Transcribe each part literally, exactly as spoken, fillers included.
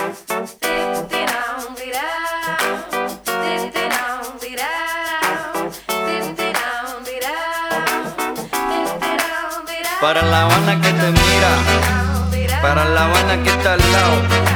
Para La Habana que te mira, para La Habana que está al lado.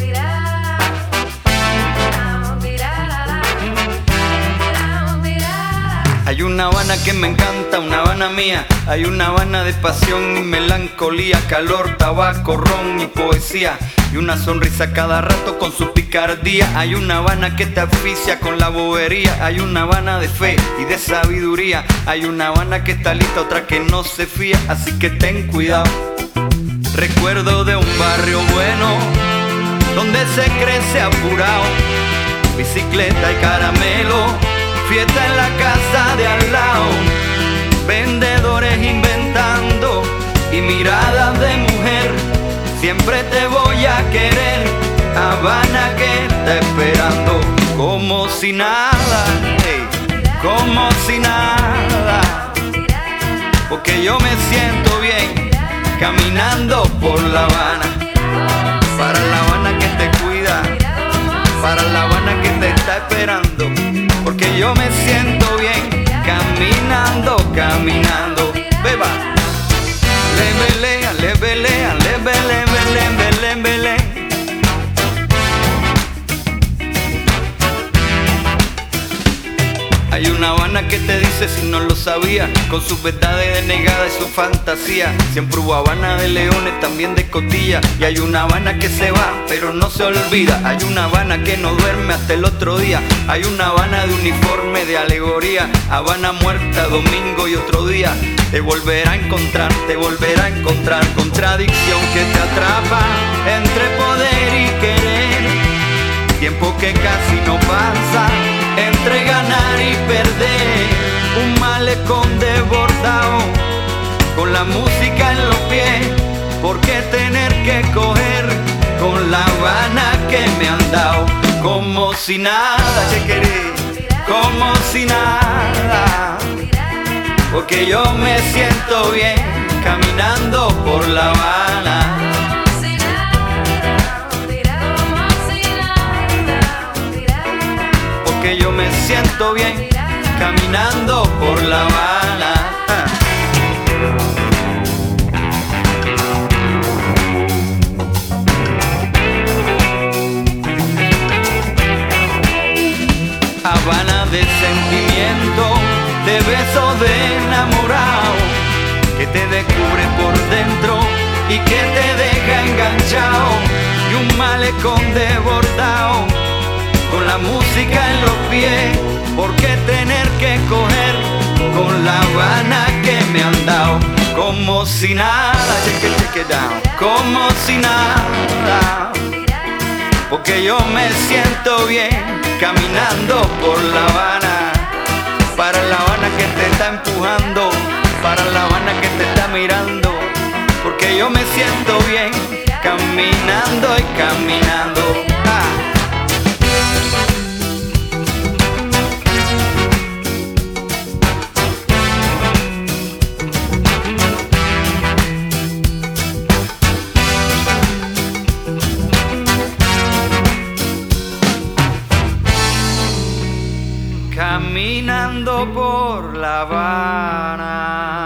Hay una Habana que me encanta, una Habana mía. Hay una Habana de pasión y melancolía, calor, tabaco, ron y poesía, y una sonrisa cada rato con su picardía. Hay una Habana que te asfixia con la bobería. Hay una Habana de fe y de sabiduría. Hay una Habana que está lista, otra que no se fía, así que ten cuidado. Recuerdo de un barrio bueno donde se crece apurado, bicicleta y caramelo, fiesta en la casa de al lado, vendedores inventando y miradas de mujer. Siempre te voy a querer, Habana que está esperando, como si nada, hey, como si nada, porque yo me siento bien caminando por La Habana. Para La Habana que te cuida, para La Habana que te está esperando, porque yo me siento bien caminando, caminando. Beba, le belea, le belea, le belea, le belea, le belea. Hay una Habana que te dice si no lo sabía, con sus verdades denegadas y su fantasía. Siempre hubo Habana de leones, también de cotilla. Y hay una Habana que se va, pero no se olvida. Hay una Habana que no duerme hasta el otro día. Hay una Habana de uniforme, de alegoría. Habana muerta, domingo y otro día. Te volverá a encontrar, te volverá a encontrar. Contradicción que te atrapa entre poder y querer. Tiempo que casi no pasa entre ganar y perder. Un malecón desbordado con la música en los pies. ¿Por qué tener que coger con La Habana que me han dado? Como si nada, que querés, como si nada, porque yo me siento bien caminando por La Habana. Que yo me siento bien caminando por La Habana. Habana de sentimiento, de besos de enamorado, que te descubre por dentro y que te deja enganchado. Y un malecón desbordado con la música en los pies. ¿Por qué tener que coger con La Habana que me han dado? Como si nada, check it, check it down, como si nada, porque yo me siento bien caminando por La Habana. Para La Habana que te está empujando, para La Habana que te está mirando, porque yo me siento bien caminando y caminando. Ah. Caminando por La Habana.